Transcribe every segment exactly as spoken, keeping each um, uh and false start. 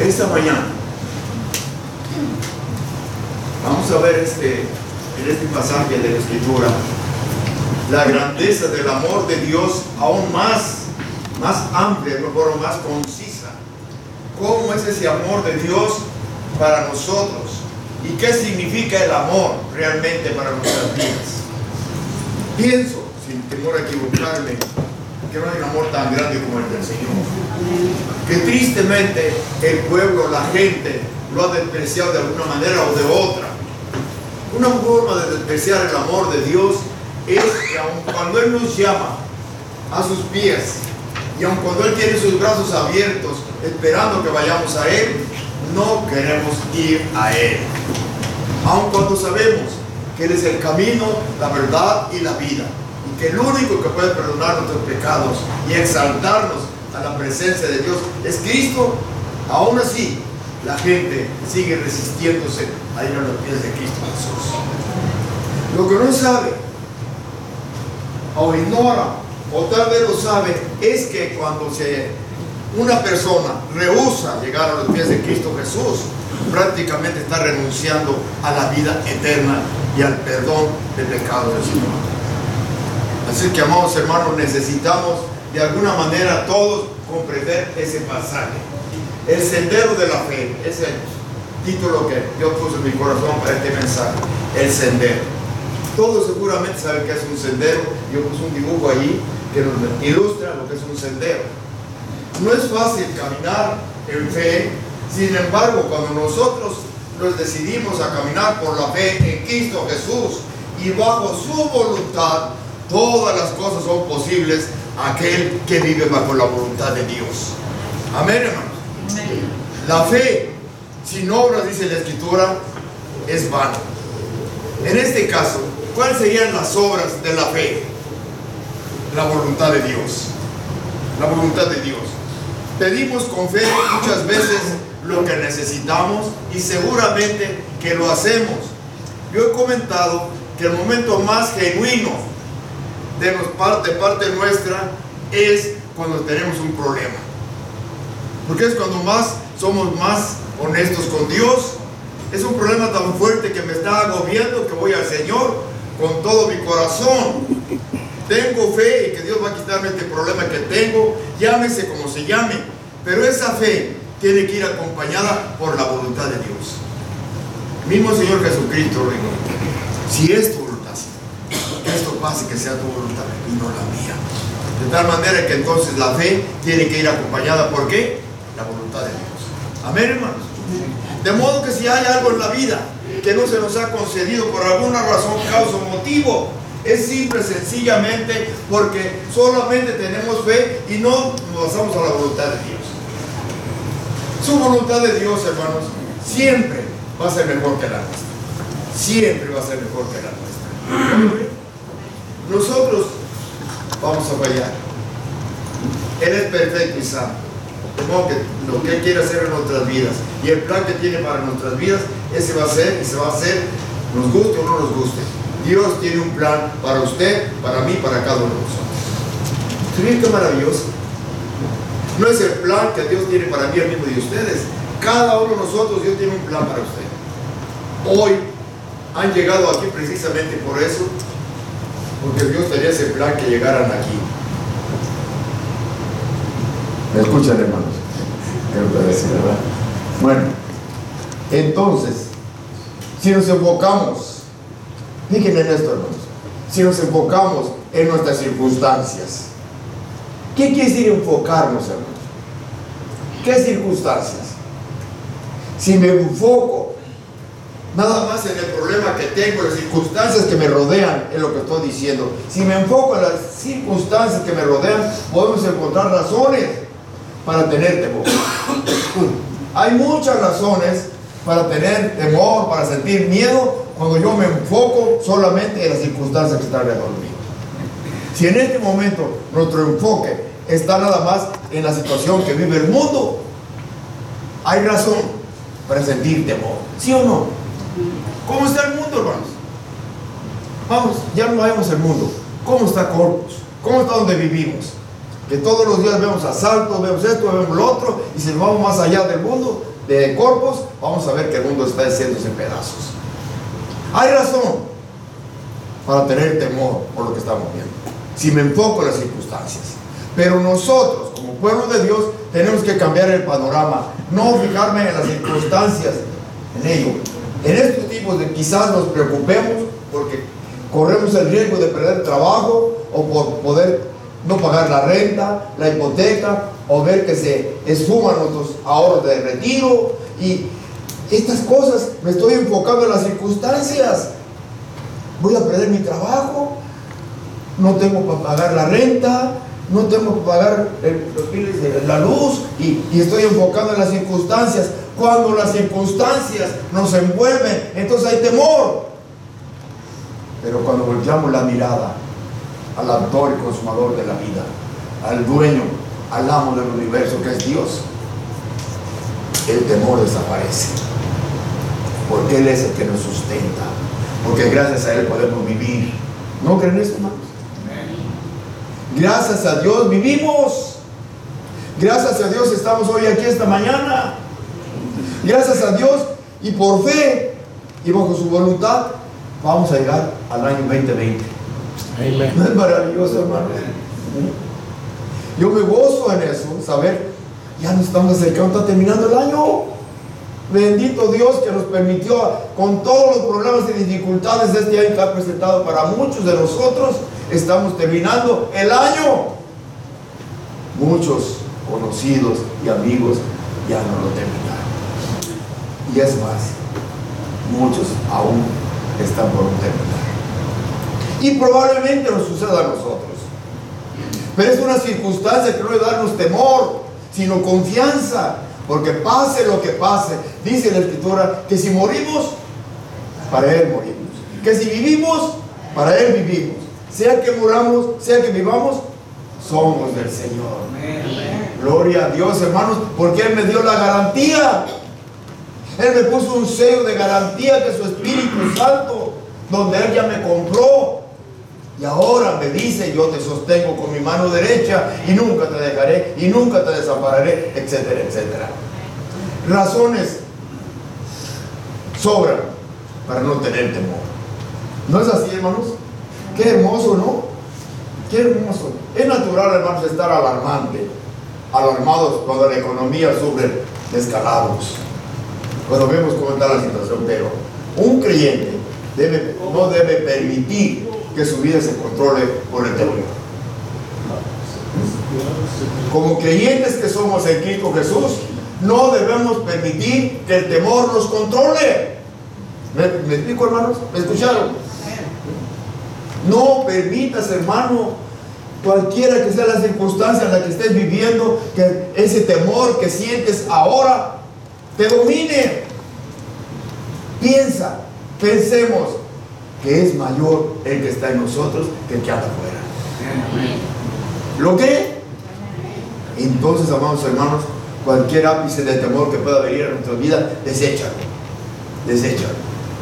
Esta mañana vamos a ver este, en este pasaje de la Escritura la grandeza del amor de Dios aún más, más amplia, mejor, más concisa. ¿Cómo es ese amor de Dios para nosotros? ¿Y qué significa el amor realmente para nuestras vidas? Pienso, sin temor a equivocarme, que no hay un amor tan grande como el del Señor. Que tristemente el pueblo, la gente, lo ha despreciado de alguna manera o de otra. Una forma de despreciar el amor de Dios es que aun cuando Él nos llama a sus pies y aun cuando Él tiene sus brazos abiertos esperando que vayamos a Él, no queremos ir a Él. Aun cuando sabemos que Él es el camino, la verdad y la vida, y que el único que puede perdonar nuestros pecados y exaltarnos a la presencia de Dios es Cristo, aún así la gente sigue resistiéndose a ir a los pies de Cristo Jesús. Lo que no sabe o ignora o tal vez lo sabe es que cuando se, una persona rehúsa llegar a los pies de Cristo Jesús, prácticamente está renunciando a la vida eterna y al perdón del pecado del Señor. Así que, amados hermanos, necesitamos de alguna manera todos comprender ese pasaje. El sendero de la fe es el título que Dios puso en mi corazón para este mensaje. El sendero. Todos seguramente saben que es un sendero. Yo puse un dibujo allí que nos ilustra lo que es un sendero. No es fácil caminar en fe. Sin embargo, cuando nosotros nos decidimos a caminar por la fe en Cristo Jesús y bajo su voluntad, todas las cosas son posibles a aquel que vive bajo la voluntad de Dios. Amén, hermanos. Amén. La fe sin obras, dice la Escritura, es vana. En este caso, ¿cuáles serían las obras de la fe? La voluntad de Dios. La voluntad de Dios. Pedimos con fe muchas veces lo que necesitamos y seguramente que lo hacemos. Yo he comentado que el momento más genuino de parte, parte nuestra es cuando tenemos un problema, porque es cuando más somos más honestos con Dios. Es un problema tan fuerte que me está agobiando que voy al Señor con todo mi corazón. Tengo fe en que Dios va a quitarme este problema que tengo, llámese como se llame, pero esa fe tiene que ir acompañada por la voluntad de Dios. Mismo Señor Jesucristo dijo: si es tu voluntad, que esto pase, que sea tu voluntad y no la mía. De tal manera que entonces la fe tiene que ir acompañada ¿por qué? La voluntad de Dios. Amén, hermanos. De modo que si hay algo en la vida que no se nos ha concedido por alguna razón, causa o motivo, es simple, sencillamente porque solamente tenemos fe y no nos basamos a la voluntad de Dios. Su voluntad de Dios, hermanos, siempre va a ser mejor que la nuestra. Siempre va a ser mejor que la nuestra. Nosotros vamos a fallar. Él es perfecto y santo. De modo que lo que Él quiere hacer en nuestras vidas y el plan que tiene para nuestras vidas, ese va a ser y se va a hacer, nos guste o no nos guste. Dios tiene un plan para usted, para mí, para cada uno de nosotros. ¿Sí ven qué maravilloso? No es el plan que Dios tiene para mí, el mismo de ustedes. Cada uno de nosotros, Dios tiene un plan para usted. Hoy han llegado aquí precisamente por eso, porque Dios tenía ese plan que llegaran aquí. ¿Me escuchan, hermanos? Quiero decir, ¿verdad? Bueno, entonces, si nos enfocamos, fíjense en esto, hermanos, si nos enfocamos en nuestras circunstancias, ¿qué quiere decir enfocarnos, hermanos? ¿Qué circunstancias? Si me enfoco nada más en el problema que tengo, las circunstancias que me rodean, es lo que estoy diciendo. Si me enfoco en las circunstancias que me rodean, podemos encontrar razones para tener temor. Hay muchas razones para tener temor, para sentir miedo, cuando yo me enfoco solamente en las circunstancias que están alrededor mío. Si en este momento nuestro enfoque está nada más en la situación que vive el mundo, hay razón para sentir temor. ¿Sí o no? ¿Cómo está el mundo, hermanos? Vamos, ya no vemos el mundo. ¿Cómo está Corpus? ¿Cómo está donde vivimos? Que todos los días vemos asaltos, vemos esto, vemos lo otro, y si nos vamos más allá del mundo, de corpos, vamos a ver que el mundo está haciéndose en pedazos. Hay razón para tener temor por lo que estamos viendo, si me enfoco en las circunstancias. Pero nosotros, como pueblo de Dios, tenemos que cambiar el panorama, no fijarme en las circunstancias, en ello. En estos tipos de quizás nos preocupemos porque corremos el riesgo de perder trabajo, o por poder no pagar la renta, la hipoteca, o ver que se esfuman nuestros ahorros de retiro. Y estas cosas, me estoy enfocando en las circunstancias. Voy a perder mi trabajo, no tengo para pagar la renta, no tengo para pagar el, los biles de la luz, y, y estoy enfocando en las circunstancias. Cuando las circunstancias nos envuelven, entonces hay temor. Pero cuando volteamos la mirada al autor y consumador de la vida, al dueño, al amo del universo que es Dios, el temor desaparece, porque Él es el que nos sustenta, porque gracias a Él podemos vivir. ¿No creen eso, hermanos? Gracias a Dios vivimos. Gracias a Dios estamos hoy aquí esta mañana. Gracias a Dios, y por fe y bajo su voluntad vamos a llegar al año veinte veinte. Amén. ¿No es maravilloso, hermano? Yo me gozo en eso, saber, ya nos estamos acercando, está terminando el año. Bendito Dios que nos permitió, con todos los problemas y dificultades de este año que ha presentado para muchos de nosotros, estamos terminando el año. Muchos conocidos y amigos ya no lo terminaron. Y es más, muchos aún están por terminar. Y probablemente nos suceda a nosotros. Pero es una circunstancia que no debe darnos temor, sino confianza. Porque pase lo que pase, dice la Escritura, que si morimos, para Él morimos. Que si vivimos, para Él vivimos. Sea que muramos, sea que vivamos, somos del Señor. Amén. Gloria a Dios, hermanos, porque Él me dio la garantía. Él me puso un sello de garantía, que es su Espíritu Santo, donde Él ya me compró. Y ahora me dice, yo te sostengo con mi mano derecha, y nunca te dejaré, y nunca te desampararé, etcétera, etcétera. Razones sobran para no tener temor. ¿No es así, hermanos? Qué hermoso, ¿no? Qué hermoso. Es natural, hermanos, estar alarmante, alarmados cuando la economía sufre descalabros, cuando vemos cómo está la situación. Pero un creyente debe, no debe permitir que su vida se controle por el temor. Como creyentes que somos en Cristo Jesús, no debemos permitir que el temor nos controle. ¿Me, me explico, hermanos? ¿Me escucharon? No permitas, hermano, cualquiera que sea la circunstancia en la que estés viviendo, que ese temor que sientes ahora te domine. Piensa, pensemos que es mayor el que está en nosotros que el que anda afuera. ¿Lo que? Entonces, amados hermanos, cualquier ápice de temor que pueda venir a nuestra vida, deséchalo. Deséchalo.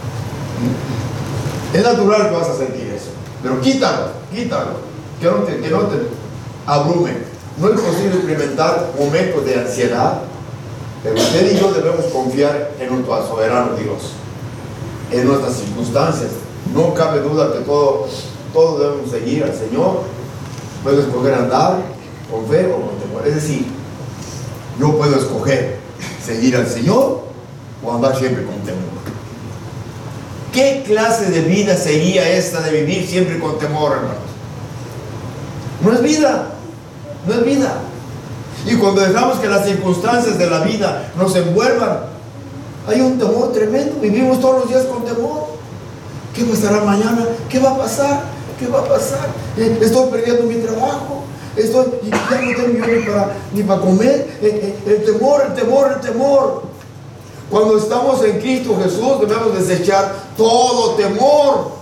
Es natural que vas a sentir eso, pero quítalo, quítalo. Que no te, que no te abrume. No es posible experimentar momentos de ansiedad, pero usted y yo debemos confiar en nuestro soberano Dios, en nuestras circunstancias. No cabe duda que todo, todo debemos seguir al Señor. Puedo escoger andar con fe o con temor. Es decir, yo puedo escoger seguir al Señor o andar siempre con temor. ¿Qué clase de vida sería esta de vivir siempre con temor, hermanos? No es vida, no es vida. Y cuando dejamos que las circunstancias de la vida nos envuelvan, hay un temor tremendo. Vivimos todos los días con temor. ¿Qué pasará mañana? ¿Qué va a pasar? ¿Qué va a pasar? Eh, estoy perdiendo mi trabajo. Estoy, ya no tengo ni para, ni para comer. Eh, eh, el temor, el temor, el temor. Cuando estamos en Cristo Jesús, debemos desechar todo temor.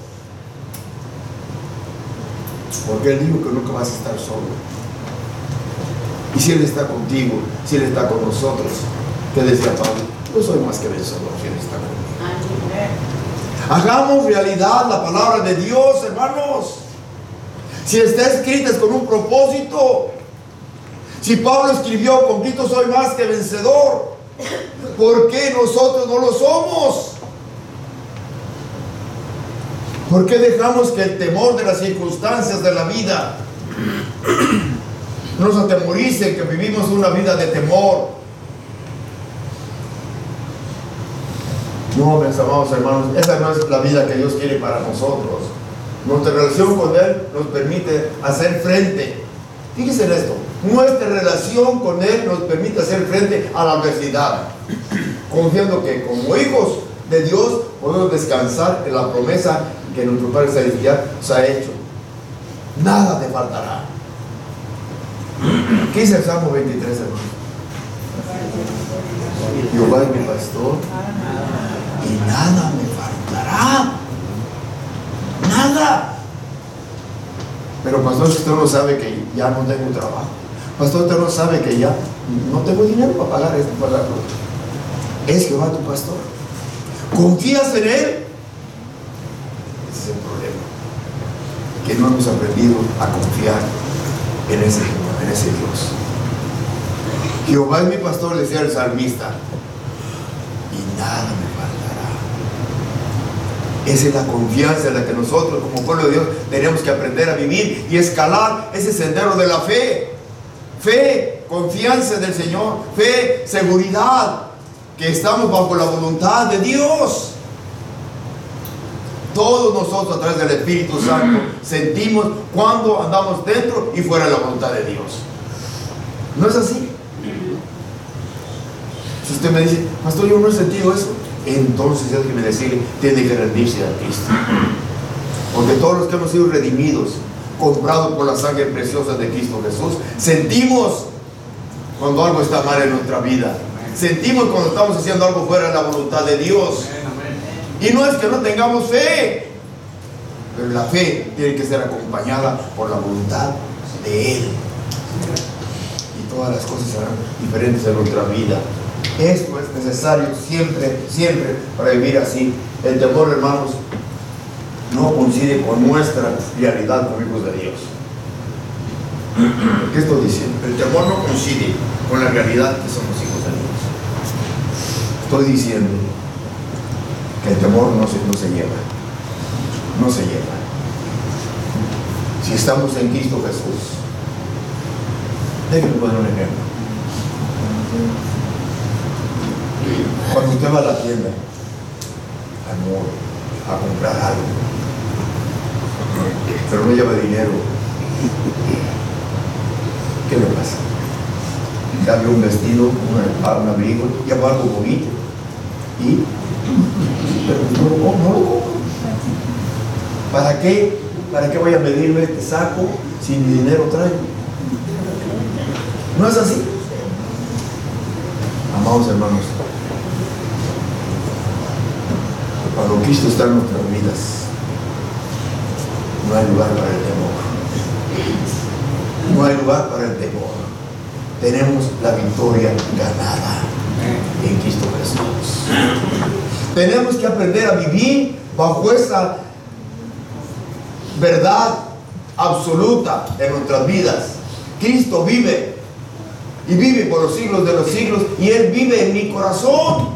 Porque Él dijo que nunca vas a estar solo. Y si Él está contigo, si Él está con nosotros, que decía Pablo, yo soy más que vencedor si Él está conmigo. Hagamos realidad la palabra de Dios, hermanos. Si está escrita es con un propósito. Si Pablo escribió, con Cristo soy más que vencedor, ¿Por qué nosotros no lo somos? ¿Por qué dejamos que el temor de las circunstancias de la vida nos atemorice, que vivimos una vida de temor? No, mis amados hermanos, esa no es la vida que Dios quiere para nosotros. Nuestra relación con Él nos permite hacer frente. Fíjense en esto. Nuestra relación con Él nos permite hacer frente a la adversidad, confiando que como hijos de Dios podemos descansar en la promesa que nuestro Padre Celestial se ha hecho. Nada te faltará. ¿Qué dice el Salmo veintitrés, hermano? Jehová es mi pastor y nada me faltará. Nada. Pero pastor, usted no sabe que ya no tengo trabajo. Pastor, usted no sabe que ya no tengo dinero para pagar esto, para pagarlo. Es Jehová tu pastor. ¿Confías en Él? Ese es el problema, que no hemos aprendido a confiar en ese, en ese Dios. Jehová es mi pastor, decía el salmista, y nada me faltará. Esa es la confianza en la que nosotros como pueblo de Dios tenemos que aprender a vivir y escalar ese sendero de la fe. Fe, confianza en el Señor, fe, seguridad que estamos bajo la voluntad de Dios. Todos nosotros a través del Espíritu Santo sentimos cuando andamos dentro y fuera de la voluntad de Dios. ¿No es así? Si usted me dice, pastor, yo no he sentido eso, entonces déjeme decirle, tiene que rendirse a Cristo. Porque todos los que hemos sido redimidos, comprados por la sangre preciosa de Cristo Jesús, sentimos cuando algo está mal en nuestra vida. Sentimos cuando estamos haciendo algo fuera de la voluntad de Dios. Y no es que no tengamos fe, pero la fe tiene que ser acompañada por la voluntad de Él. Y todas las cosas serán diferentes en nuestra vida. Esto es necesario siempre, siempre para vivir así. El temor, hermanos, no coincide con nuestra realidad como hijos de Dios. ¿Qué estoy diciendo? El temor no coincide con la realidad que somos hijos de Dios. Estoy diciendo que el temor no se, no se lleva. No se lleva. Si estamos en Cristo Jesús, déjenme poner un ejemplo. Cuando usted va a la tienda, amor, a comprar algo, pero no lleva dinero, ¿qué le pasa? Dame un vestido, una, un abrigo, lleva algo bonito y pero no lo compro, no lo compro. ¿Para qué? ¿Para qué voy a medirme este saco si mi dinero traigo? ¿No es así? Amados hermanos, cuando Cristo está en nuestras vidas, no hay lugar para el temor. No hay lugar para el temor. Tenemos la victoria ganada en Cristo Jesús. Tenemos que aprender a vivir bajo esa verdad absoluta en nuestras vidas. Cristo vive y vive por los siglos de los siglos, y Él vive en mi corazón.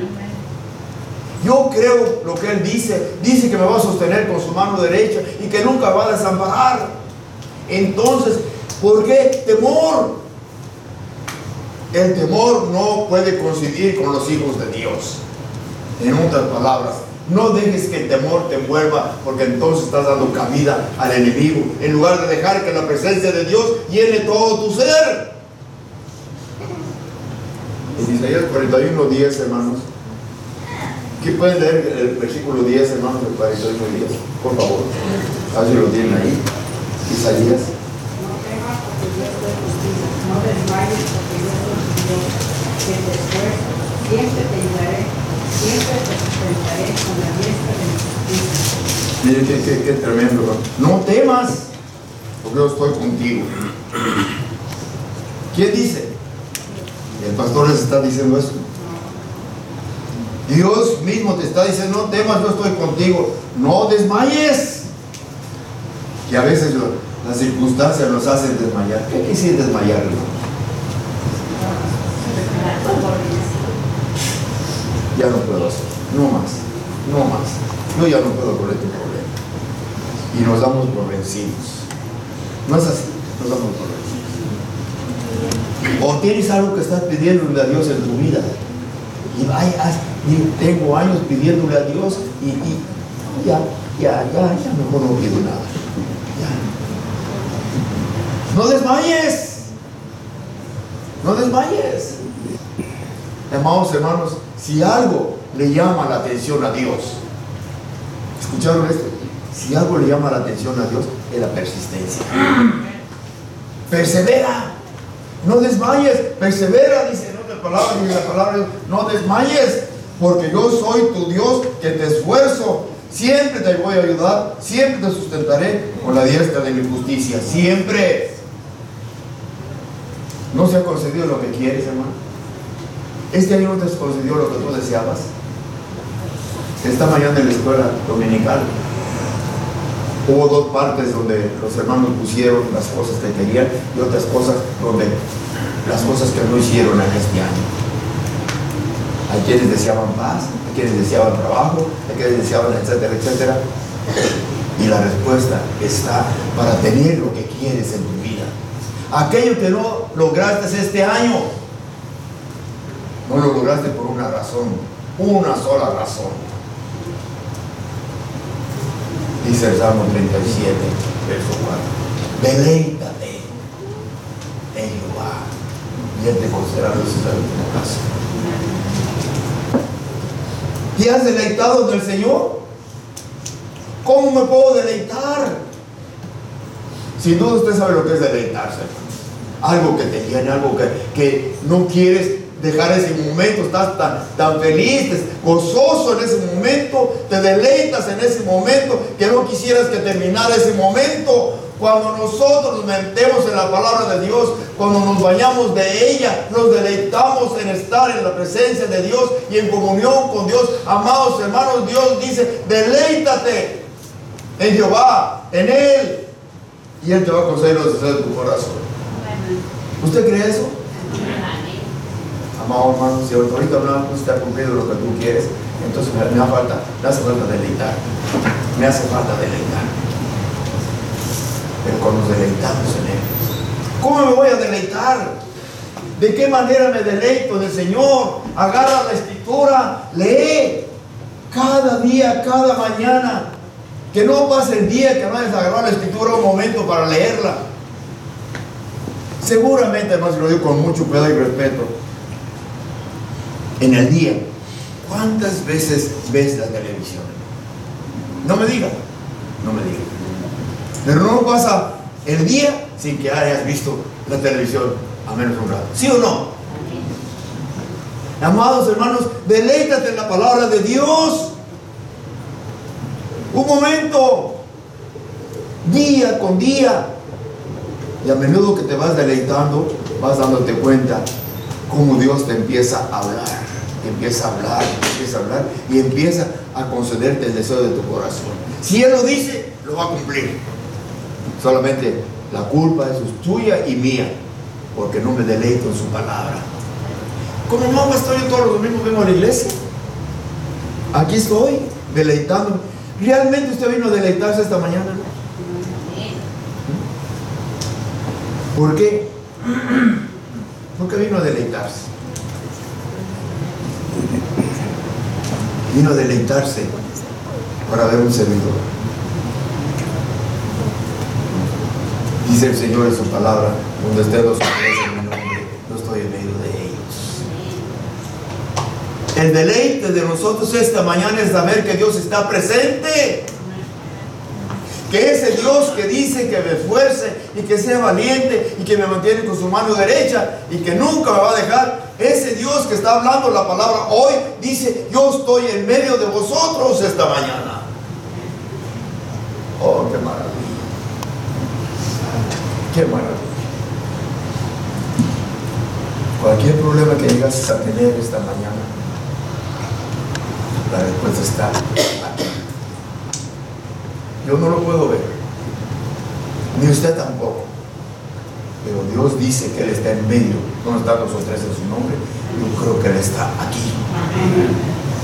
Yo creo lo que Él dice. Dice que me va a sostener con su mano derecha y que nunca va a desamparar. Entonces, ¿por qué temor? El temor no puede coincidir con los hijos de Dios. En otras palabras, no dejes que el temor te envuelva, porque entonces estás dando cabida al enemigo, en lugar de dejar que la presencia de Dios llene todo tu ser. En Isaías cuarenta y uno, diez, hermanos. ¿Quién puede leer el versículo diez, hermanos, del cuarenta y uno, diez? Por favor. A ver si lo tienen ahí. Isaías. No desmayes, porque yo soy Dios, que te esfuerzo, siempre te ayudaré, siempre te sustentaré con la diestra de mi justicia. Miren qué, qué, qué tremendo, ¿no? No temas, porque yo estoy contigo. ¿Quién dice? El pastor les está diciendo eso. Dios mismo te está diciendo, no temas, yo estoy contigo. No desmayes. Que a veces lo, las circunstancias nos hacen desmayar. ¿Qué quiere decir desmayar, hermano? ya no puedo hacer, no más, no más, yo ya no puedo con este problema. Y nos damos por vencidos. No es así, nos damos por vencidos. O tienes algo que estás pidiéndole a Dios en tu vida. Y vaya, tengo años pidiéndole a Dios y, y ya, ya, ya, ya mejor no pido nada. Ya. No desmayes. No desmayes. Amados hermanos, si algo le llama la atención a Dios, ¿escucharon esto? Si algo le llama la atención a Dios, es la persistencia. Persevera. No desmayes. Persevera, dice en otra palabra, dice la palabra, no desmayes, porque yo soy tu Dios que te esfuerzo. Siempre te voy a ayudar, siempre te sustentaré con la diestra de mi justicia. Siempre. ¿No se ha concedido lo que quieres, hermano? Este año no te has concedido lo que tú deseabas. Esta mañana en la escuela dominical hubo dos partes donde los hermanos pusieron las cosas que querían y otras cosas donde las cosas que no hicieron en este año. Hay quienes deseaban paz, hay quienes deseaban trabajo, hay quienes deseaban etcétera, etcétera. Y la respuesta está para tener lo que quieres en tu vida. Aquello que no lograste este año, no lo lograste por una razón, una sola razón. Dice el Salmo treinta y siete, verso cuatro. Deleítate en Jehová y Él te concederá los deseos de tu casa. ¿Te has deleitado del Señor? ¿Cómo me puedo deleitar? Sin duda usted sabe lo que es deleitarse. Algo que te llena, algo que, que no quieres dejar ese momento, estás tan, tan feliz, gozoso en ese momento, te deleitas en ese momento, que no quisieras que terminara ese momento. Cuando nosotros nos metemos en la palabra de Dios, cuando nos bañamos de ella, nos deleitamos en estar en la presencia de Dios y en comunión con Dios. Amados hermanos, Dios dice, deleítate en Jehová, en Él, y Él te va a conceder los deseos de tu corazón. ¿Usted cree eso? Amado hermano, si ahorita no está cumplido lo que tú quieres, entonces me, me, hace falta, me hace falta deleitar. Me hace falta deleitar. Pero cuando nos deleitamos en Él, ¿cómo me voy a deleitar? ¿De qué manera me deleito del Señor? Agarra la escritura, lee cada día, cada mañana. Que no pase el día que no hayas agarrado la escritura un momento para leerla. Seguramente, hermanos, lo digo con mucho cuidado y respeto, en el día, ¿cuántas veces ves la televisión? No me diga, no me diga. Pero no pasa el día sin que hayas visto la televisión a menos un rato. ¿Sí o no? Amados hermanos, deleítate en la palabra de Dios. Un momento, día con día. Y a menudo que te vas deleitando, vas dándote cuenta cómo Dios te empieza a hablar, te empieza a hablar, te empieza a hablar y empieza a concederte el deseo de tu corazón. Si Él lo dice, lo va a cumplir. Solamente la culpa es tuya y mía, porque no me deleito en su palabra. Como no, pastor, yo todos los domingos vengo a la iglesia. Aquí estoy, deleitando. ¿Realmente usted vino a deleitarse esta mañana? ¿Por qué? Porque vino a deleitarse. Vino a deleitarse para ver un servidor. Dice el Señor en su palabra, donde estén los hombres en mi nombre, yo estoy en medio de ellos. El deleite de nosotros esta mañana es saber que Dios está presente. Que ese Dios que dice que me esfuerce y que sea valiente y que me mantiene con su mano derecha y que nunca me va a dejar, ese Dios que está hablando la palabra hoy dice, yo estoy en medio de vosotros esta mañana. Oh, qué maravilla. Qué maravilla. Cualquier problema que llegases a tener esta mañana, la respuesta está aquí. Yo no lo puedo ver, ni usted tampoco, pero Dios dice que Él está en medio. ¿Dónde están los tres en su nombre? Yo creo que Él está aquí.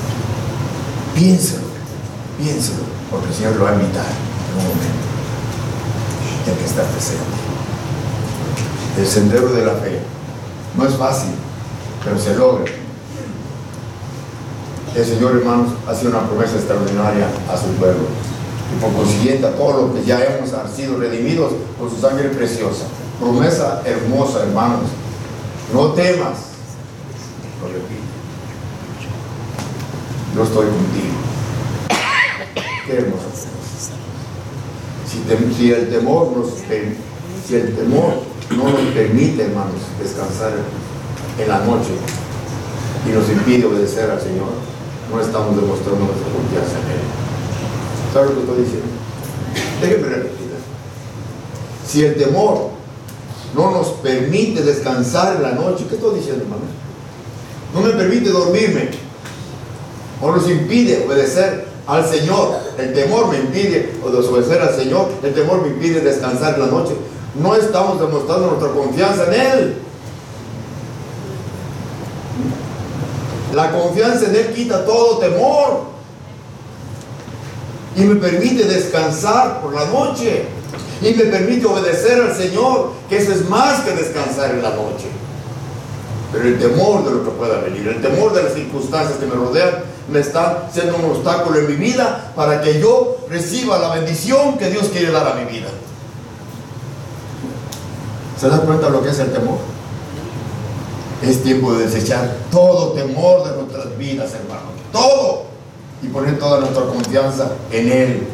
Piénselo, piénselo, porque el Señor lo va a invitar en un momento. Tiene que estar presente. El sendero de la fe no es fácil, pero se logra. El Señor, hermanos, hace una promesa extraordinaria a su pueblo, y por consiguiente a todos los que ya hemos sido redimidos por su sangre preciosa. Promesa hermosa, hermanos. No temas, lo repito, yo estoy contigo. Qué hermosa promesa. Si, te, si el temor nos si el temor no nos permite, hermanos, descansar en la noche y nos impide obedecer al Señor, no estamos demostrando nuestra confianza en Él. ¿Sabes lo que estoy diciendo? Déjenme repetir. Si el temor no nos permite descansar en la noche, ¿qué estoy diciendo, hermano? No me permite dormirme, o nos impide obedecer al Señor. El temor me impide obedecer al Señor, el temor me impide descansar en la noche. No estamos demostrando nuestra confianza en Él. La confianza en Él quita todo temor y me permite descansar por la noche, y me permite obedecer al Señor, que eso es más que descansar en la noche. Pero el temor de lo que pueda venir, el temor de las circunstancias que me rodean, me están siendo un obstáculo en mi vida para que yo reciba la bendición que Dios quiere dar a mi vida. ¿Se dan cuenta de lo que es el temor? Es tiempo de desechar todo temor de nuestras vidas, hermanos. Todo. Y poner toda nuestra confianza en Él.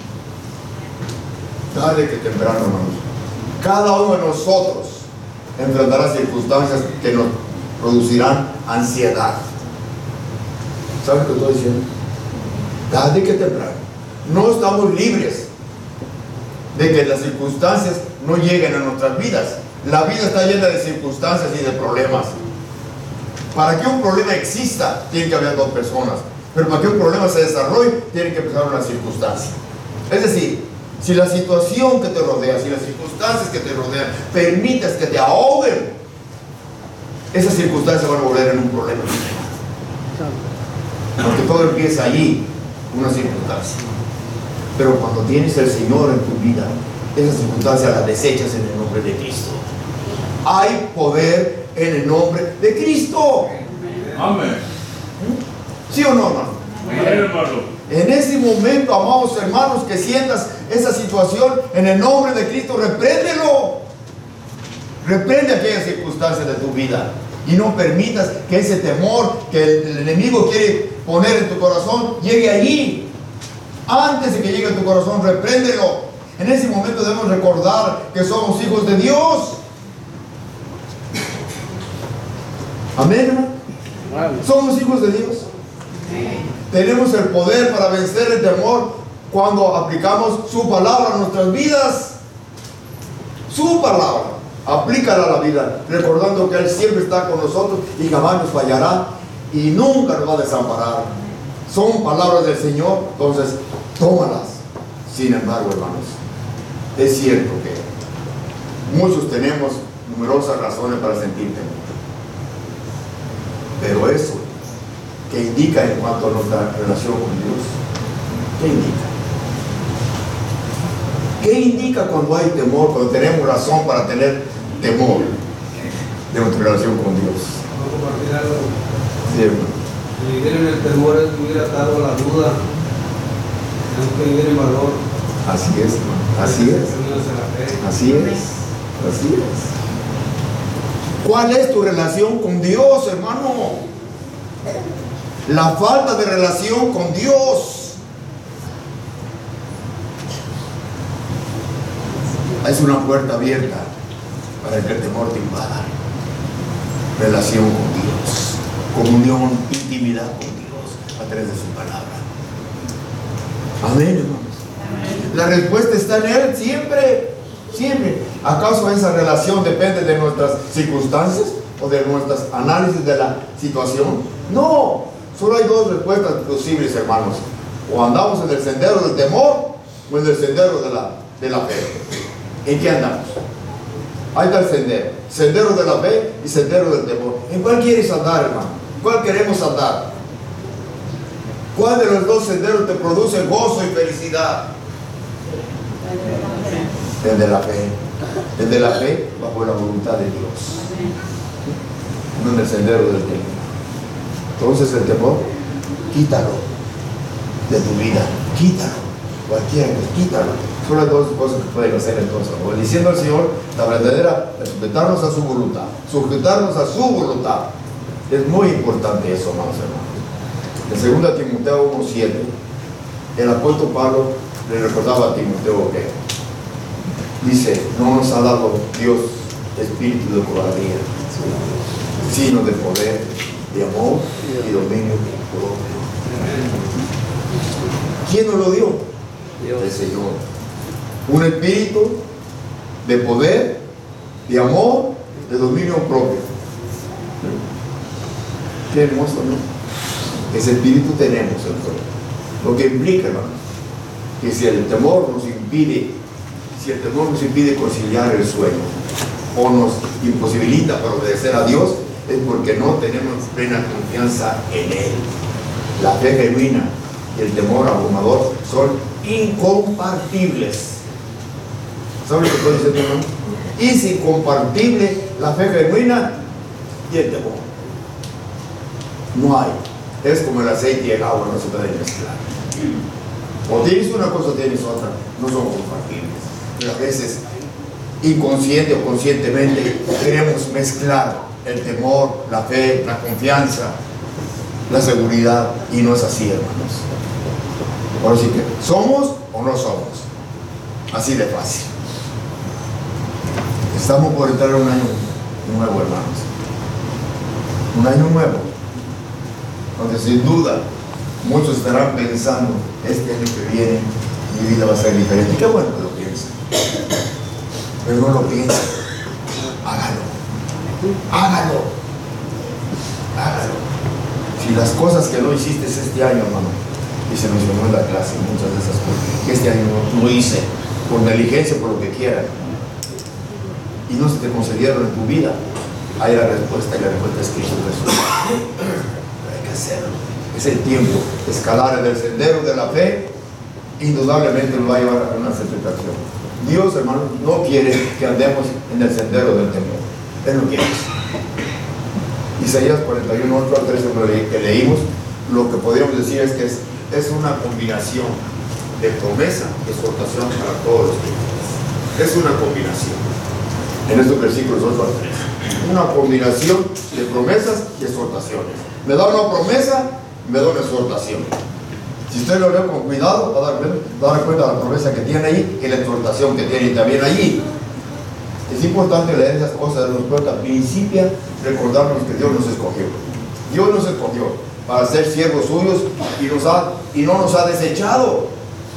Tarde que temprano, hermanos, cada uno de nosotros enfrentará circunstancias que nos producirán ansiedad. ¿Saben lo que estoy diciendo? Tarde que temprano. No estamos libres de que las circunstancias no lleguen a nuestras vidas. La vida está llena de circunstancias y de problemas. Para que un problema exista, tiene que haber dos personas. Pero para que un problema se desarrolle, tiene que empezar una circunstancia. Es decir, si la situación que te rodea, si las circunstancias que te rodean, permites que te ahoguen, esas circunstancias van a volver en un problema. Porque todo empieza allí, una circunstancia. Pero cuando tienes al Señor en tu vida, esa circunstancia la desechas en el nombre de Cristo. Hay poder en el nombre de Cristo. Amén. ¿Sí o no, hermano? Amén, hermano. En ese momento, amados hermanos, que sientas esa situación, en el nombre de Cristo, repréndelo. Reprende aquellas circunstancias de tu vida. Y no permitas que ese temor que el enemigo quiere poner en tu corazón llegue allí. Antes de que llegue a tu corazón, repréndelo. En ese momento debemos recordar que somos hijos de Dios. Amén, hermano. Somos hijos de Dios. Tenemos el poder para vencer el temor cuando aplicamos su palabra a nuestras vidas. Su palabra, aplícala a la vida, recordando que Él siempre está con nosotros y jamás nos fallará y nunca nos va a desamparar. Son palabras del Señor, entonces tómalas. Sin embargo, hermanos, es cierto que muchos tenemos numerosas razones para sentir temor. Pero eso, ¿qué indica en cuanto a nuestra relación con Dios? ¿Qué indica? ¿Qué indica cuando hay temor, cuando tenemos razón para tener temor de nuestra relación con Dios? Vamos a compartir algo. Sí, hermano. Vivir en el temor es vivir atado a la duda. Tenemos que vivir en valor. Así es, hermano. Así es. Así es. Así es. ¿Cuál es tu relación con Dios, hermano? La falta de relación con Dios es una puerta abierta para que el temor te invada. Relación con Dios, comunión, intimidad con Dios a través de su palabra. Amén, hermanos. La respuesta está en Él siempre. Siempre. ¿Acaso esa relación depende de nuestras circunstancias o de nuestros análisis de la situación? No. Solo hay dos respuestas posibles, hermanos. O andamos en el sendero del temor o en el sendero de la, de la fe. ¿En qué andamos? Ahí está el sendero. Sendero de la fe y sendero del temor. ¿En cuál quieres andar, hermano? ¿En cuál queremos andar? ¿Cuál de los dos senderos te produce gozo y felicidad? El de la fe. El de la fe bajo la voluntad de Dios. No en el sendero del temor. Entonces el temor, quítalo de tu vida. Quítalo. Cualquiera, quítalo. Son las dos cosas que pueden hacer entonces. Obedeciendo al Señor, la verdadera es sujetarnos a su voluntad. Sujetarnos a su voluntad. Es muy importante eso, hermanos hermanos. En segunda Timoteo uno siete, el apóstol Pablo le recordaba a Timoteo que dice, no nos ha dado Dios espíritu de cobardía, sino de poder, de amor y dominio propio. ¿Quién nos lo dio? Dios. El Señor. Un espíritu de poder, de amor, de dominio propio. Qué hermoso, ¿no? Ese espíritu tenemos, entonces. Lo que implica, hermano, que si el temor nos impide, si el temor nos impide conciliar el sueño, o nos imposibilita para obedecer a Dios, es porque no tenemos plena confianza en Él. La fe genuina y el temor abrumador son incompartibles. ¿Saben lo que estoy diciendo, hermano? Es incompatible la fe genuina y el temor. No hay. Es como el aceite y el agua, no se pueden mezclar. O tienes una cosa o tienes otra, no son compatibles. Pero a veces, inconsciente o conscientemente, queremos mezclar el temor, la fe, la confianza, la seguridad, y no es así, hermanos. Ahora sí que, ¿somos o no somos? Así de fácil. Estamos por entrar en un año nuevo, hermanos. Un año nuevo. Donde sin duda muchos estarán pensando, este año que viene mi vida va a ser diferente. Y qué bueno que lo piensen. Pero no lo piensen. Hágalo. Hágalo. Hágalo. Si las cosas que no hiciste este año, hermano, y se mencionó en la clase muchas de esas cosas, que este año no, no hice, por negligencia, por lo que quiera, y no se te concedieron en tu vida, hay la respuesta, y la respuesta es Cristo Jesús. Hacerlo. Es el tiempo de escalar en el sendero de la fe, indudablemente nos va a llevar a una satisfacción. Dios, hermano, no quiere que andemos en el sendero del temor. Él no quiere eso. Isaías cuarenta y uno, ocho al trece que leímos, lo que podríamos decir es que es, es una combinación de promesa y exhortación para todos los tiempos. Es una combinación. En estos versículos ocho al trece. Una combinación de promesas y exhortaciones. Me da una promesa, me da una exhortación. Si usted lo lee con cuidado, va a dar, va a dar cuenta de la promesa que tiene ahí y la exhortación que tiene también allí. Es importante leer esas cosas de los puertas. Al principio, recordarnos que Dios nos escogió. Dios nos escogió para ser siervos suyos y, nos ha, y no nos ha desechado.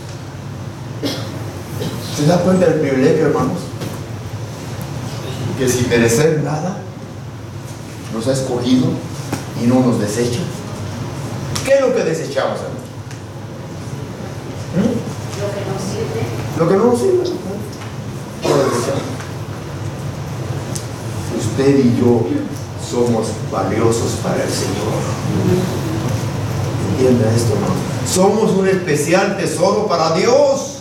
¿Se da cuenta del privilegio, hermanos? Que sin merecer nada, nos ha escogido y no nos desecha. ¿Qué es lo que desechamos, hermano? ¿Mm? Lo que nos sirve. Lo que no nos sirve. Lo desechamos. Usted y yo somos valiosos para el Señor. Entienda esto, hermano. Somos un especial tesoro para Dios.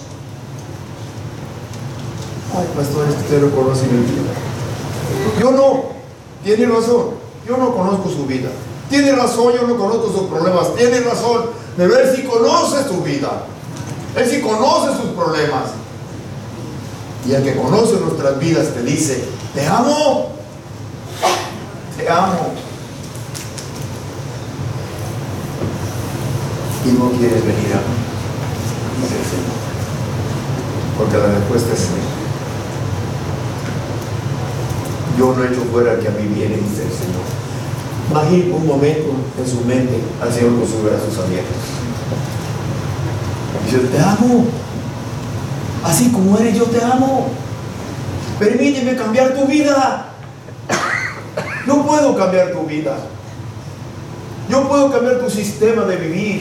Ay, pastor, esto usted lo conoce mi vida. Yo no. Tiene razón. Yo no conozco su vida. Tiene razón, yo no conozco sus problemas. Tiene razón, pero Él sí conoce su vida. Él sí conoce sus problemas. Y el que conoce nuestras vidas te dice, te amo. Te amo. Y no quieres venir a mí, dice el Señor. Porque la respuesta es sí. Yo no he hecho fuera al que a mí viene, dice el Señor. Imagine un momento en su mente al Señor con sus brazos abiertos. Dice, te amo. Así como eres, yo te amo. Permíteme cambiar tu vida. Yo puedo cambiar tu vida. Yo puedo cambiar tu sistema de vivir.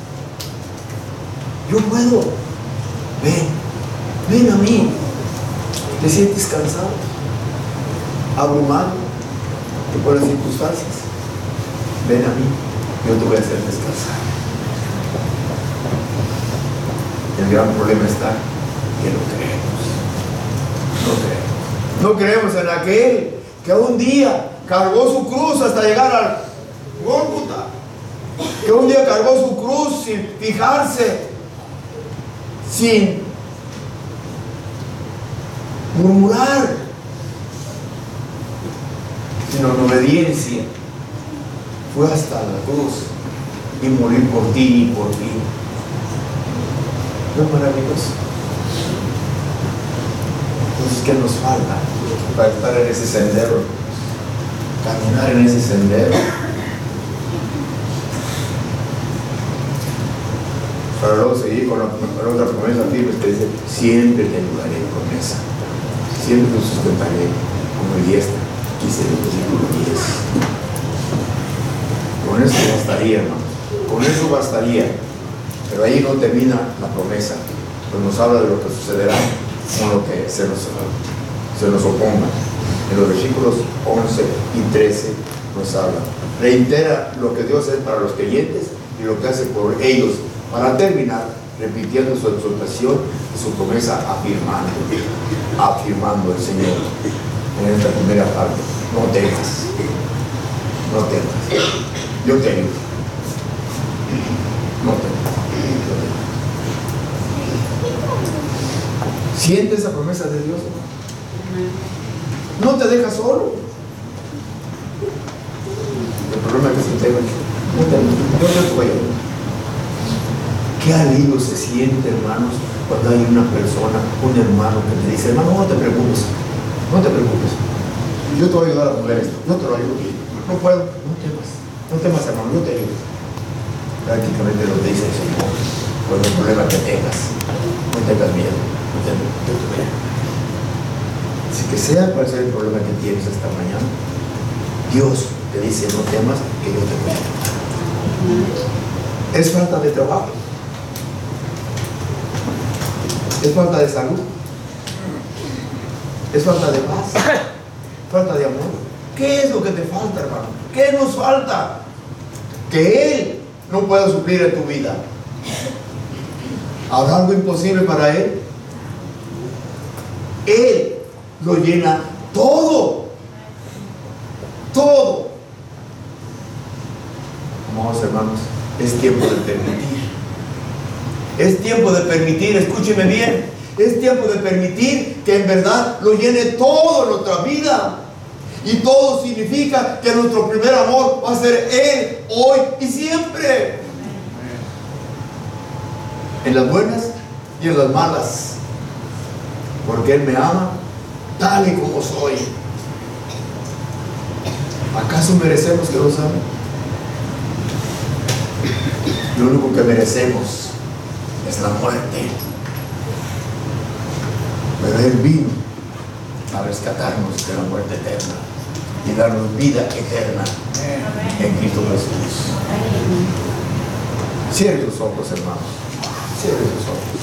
Yo puedo. Ven, ven a mí. ¿Te sientes cansado? ¿Abrumado por las circunstancias? Ven a mí, yo te voy a hacer descansar. El gran problema está que no creemos. No creemos. No creemos en aquel que un día cargó su cruz hasta llegar al Gólgota. Que un día cargó su cruz sin fijarse, sin murmurar, sino en obediencia. Fue hasta la cruz y morir por ti y por ti. ¿No es maravilloso? Entonces, ¿qué nos falta para estar en ese sendero? Caminar en ese sendero. Para luego seguir con la, con la otra promesa firme que dice: siempre te ayudaré en promesa, siempre te sustentaré como el diestra. Dice el versículo diez. Con eso bastaría, hermano. Con eso bastaría. Pero ahí no termina la promesa, pues nos habla de lo que sucederá con lo que se nos, se nos oponga. En los versículos once y trece nos habla. Reitera lo que Dios es para los creyentes y lo que hace por ellos, para terminar repitiendo su exhortación y su promesa, afirmando, afirmando el Señor en esta primera parte: no temas, no temas, yo te ayudo, no temas. ¿Siente esa promesa de Dios? No te deja solo. El problema es que se tema, no te ayudo. Qué alivio se siente, hermanos, cuando hay una persona, un hermano que te dice: hermano, no te preocupes, no te preocupes, yo te voy a ayudar a poner esto, yo te lo ayudo, no puedo, no temas, no temas, hermano, yo te ayudo. Prácticamente lo que dice el Señor: con el problema que tengas, no tengas miedo, no tengas miedo. Así que sea cual sea el problema que tienes esta mañana, Dios te dice: no temas, que yo te voy a ayudar. Es falta de trabajo, es falta de salud, es falta de paz, falta de amor. ¿Qué es lo que te falta, hermano? ¿Qué nos falta? Que Él no pueda suplir en tu vida. ¿Habrá algo imposible para Él? Él lo llena todo, todo. Amados hermanos, es tiempo de permitir. Es tiempo de permitir, escúcheme bien, es tiempo de permitir que en verdad lo llene todo en nuestra vida. Y todo significa que nuestro primer amor va a ser Él, hoy y siempre. En las buenas y en las malas. Porque Él me ama tal y como soy. ¿Acaso merecemos que nos ame? Lo único que merecemos es la muerte. Pero Él vino a rescatarnos de la muerte eterna y darnos vida eterna en Cristo Jesús. Cierre tus ojos, hermanos. Cierre tus ojos.